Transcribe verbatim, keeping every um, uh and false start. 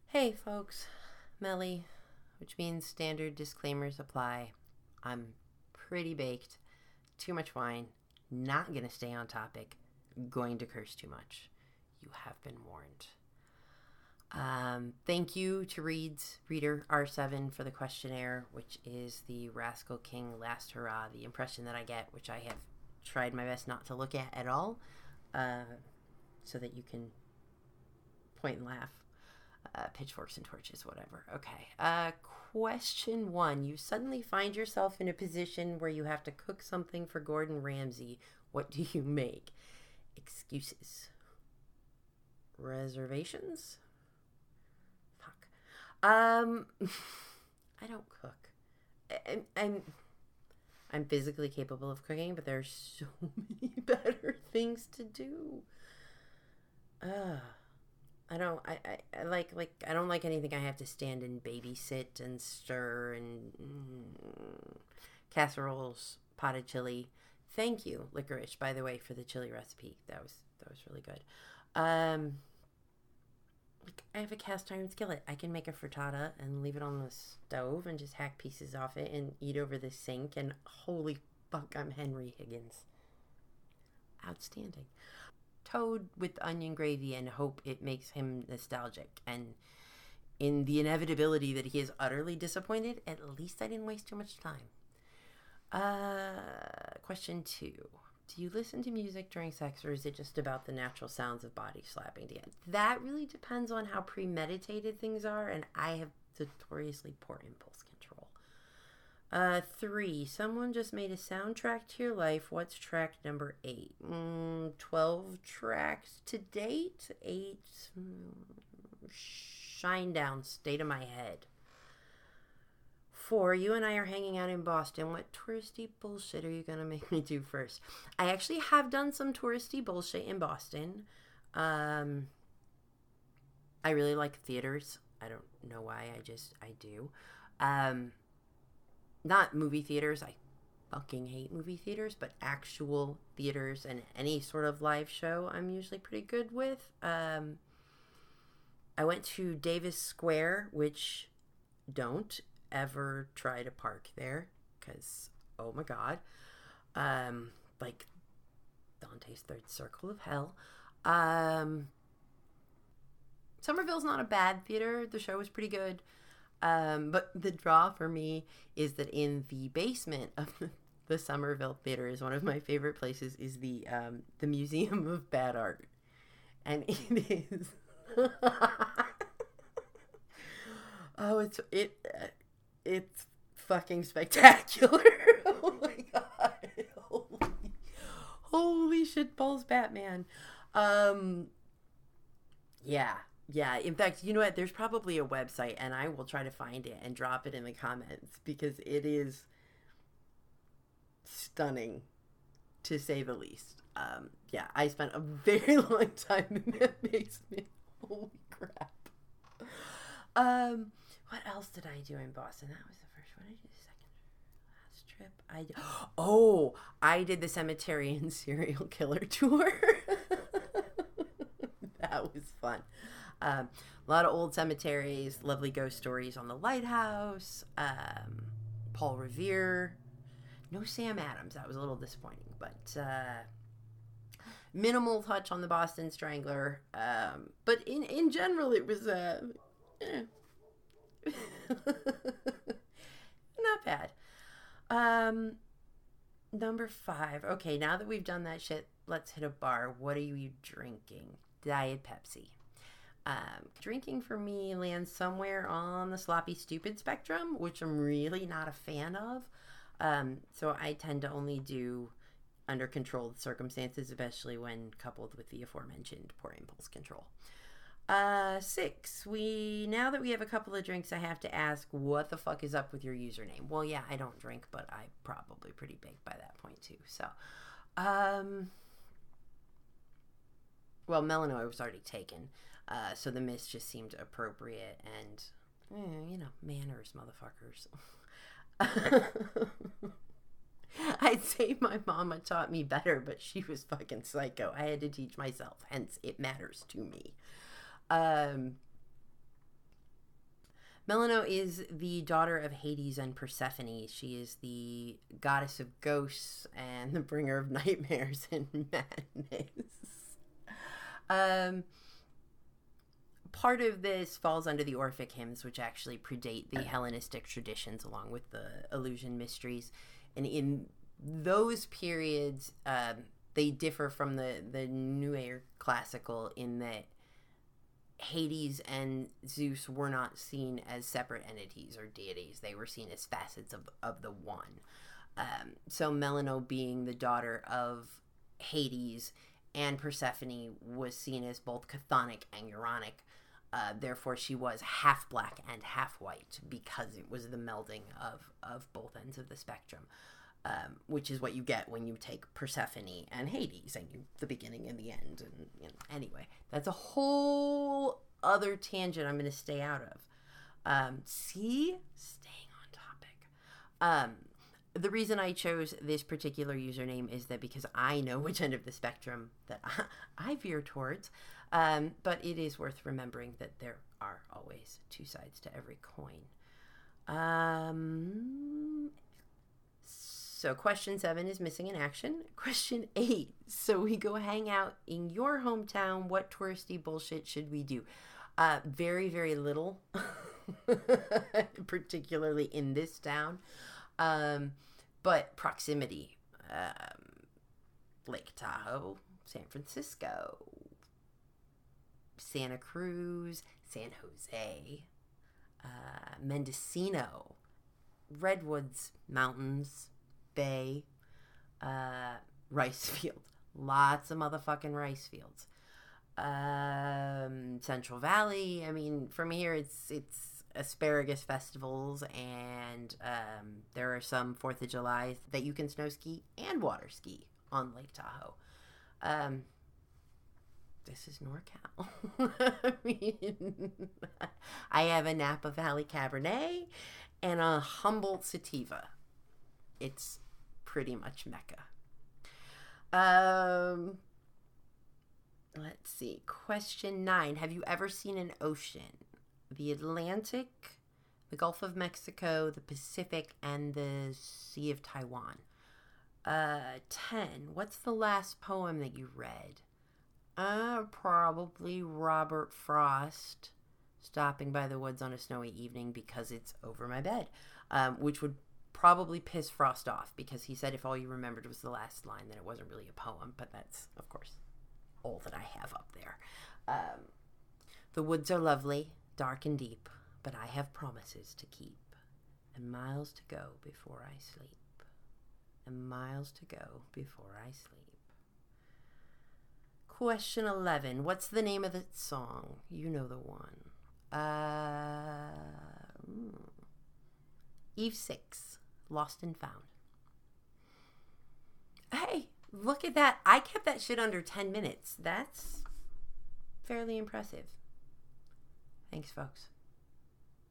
Hey folks, Melly, which means standard disclaimers apply. I'm pretty baked, too much wine, not gonna stay on topic, going to curse too much. You have been warned. Um, thank you to Reed's Reader R seven for the questionnaire, which is the Rascal King Last Hurrah, the impression that I get, which I have tried my best not to look at at all, uh, so that you can point and laugh. Uh, pitchforks and torches, whatever. Okay. Uh, question one. You suddenly find yourself in a position where you have to cook something for Gordon Ramsay. What do you make? Excuses. Reservations? Fuck. Um, I don't cook. I, I'm, I'm physically capable of cooking, but there's so many better things to do. Ugh. I don't. I, I, I like like I don't like anything I have to stand and babysit and stir and mm, casseroles, potted chili. Thank you, Licorice, by the way, for the chili recipe. That was that was really good. Um, like I have a cast iron skillet. I can make a frittata and leave it on the stove and just hack pieces off it and eat over the sink. And holy fuck, I'm Henry Higgins. Outstanding. Toad with onion gravy and hope it makes him nostalgic. And in the inevitability that he is utterly disappointed, at least I didn't waste too much time. Uh, question two. Do you listen to music during sex, or is it just about the natural sounds of body slapping together? That really depends on how premeditated things are, and I have notoriously poor impulse control. Uh, three. Someone just made a soundtrack to your life. What's track number eight? Mm, Twelve tracks to date. Eight. Mm, Shinedown, State of My Head. Four. You and I are hanging out in Boston. What touristy bullshit are you gonna make me do first? I actually have done some touristy bullshit in Boston. Um, I really like theaters. I don't know why. I just I do. Um. Not movie theaters. I fucking hate movie theaters, but actual theaters and any sort of live show I'm usually pretty good with. Um, I went to Davis Square, which don't ever try to park there because, oh my God. Um, like Dante's Third Circle of Hell. Um, Somerville's not a bad theater. The show was pretty good. Um, but the draw for me is that in the basement of the, the Somerville Theater is one of my favorite places is the um, the Museum of Bad Art, and it is oh it's it uh, it's fucking spectacular. Oh my God, holy, holy shit balls, Batman. Um, yeah. Yeah, in fact, you know what? There's probably a website, and I will try to find it and drop it in the comments because it is stunning, to say the least. Um, yeah, I spent a very long time in that basement. Holy crap. Um, what else did I do in Boston? That was the first one. I did the second last trip. I did, oh, I did the cemetery and serial killer tour. That was fun. Um, a lot of old cemeteries, lovely ghost stories on the lighthouse, um, Paul Revere, no Sam Adams. That was a little disappointing, but uh, minimal touch on the Boston Strangler. Um, but in, in general, it was uh, eh. Not bad. Um, number five. Okay, now that we've done that shit, let's hit a bar. What are you drinking? Diet Pepsi. Um, drinking for me lands somewhere on the sloppy stupid spectrum, which I'm really not a fan of. Um, so I tend to only do under controlled circumstances, especially when coupled with the aforementioned poor impulse control. Uh, six. We now that we have a couple of drinks, I have to ask, what the fuck is up with your username? Well, yeah, I don't drink, but I'm probably pretty big by that point too. So, um, well, Melanoid was already taken. Uh, so the mist just seemed appropriate and, eh, you know, manners, motherfuckers. I'd say my mama taught me better, but she was fucking psycho. I had to teach myself, hence it matters to me. Um, Melino is the daughter of Hades and Persephone. She is the goddess of ghosts and the bringer of nightmares and madness. Um, part of this falls under the Orphic hymns, which actually predate the Hellenistic traditions along with the Eleusinian mysteries. And in those periods, um, they differ from the, the Newer classical in that Hades and Zeus were not seen as separate entities or deities. They were seen as facets of, of the one. Um, so Melino, being the daughter of Hades and Persephone, was seen as both chthonic and uronic. Uh, therefore, she was half black and half white because it was the melding of, of both ends of the spectrum. Um, which is what you get when you take Persephone and Hades and you, the beginning and the end. And you know, anyway, that's a whole other tangent I'm going to stay out of. Um, see? Staying on topic. Um, the reason I chose this particular username is that because I know which end of the spectrum that I, I veer towards. Um, but it is worth remembering that there are always two sides to every coin. Um... So question seven is missing in action. Question eight. So we go hang out in your hometown. What touristy bullshit should we do? Uh, very, very little, particularly in this town. Um, but proximity. Um, Lake Tahoe, San Francisco, Santa Cruz, San Jose, uh, Mendocino, Redwoods Mountains, Bay, uh, rice fields, lots of motherfucking rice fields. Um, Central Valley. I mean, from here, it's it's asparagus festivals, and um, there are some Fourth of July that you can snow ski and water ski on Lake Tahoe. Um, this is NorCal. I mean, I have a Napa Valley Cabernet and a Humboldt Sativa. It's pretty much Mecca. Um, let's see. Question nine. Have you ever seen an ocean? The Atlantic, the Gulf of Mexico, the Pacific, and the Sea of Taiwan. Uh, ten. What's the last poem that you read? Uh, probably Robert Frost, Stopping by the Woods on a Snowy Evening because it's over my bed, um, which would probably piss Frost off because he said if all you remembered was the last line, then it wasn't really a poem, but that's, of course, all that I have up there. Um, the woods are lovely, dark and deep, but I have promises to keep, and miles to go before I sleep, and miles to go before I sleep. Question eleven. What's the name of the song? You know the one. Uh, Eve six. Lost and Found. Hey, look at that. I kept that shit under ten minutes. That's fairly impressive. Thanks, folks.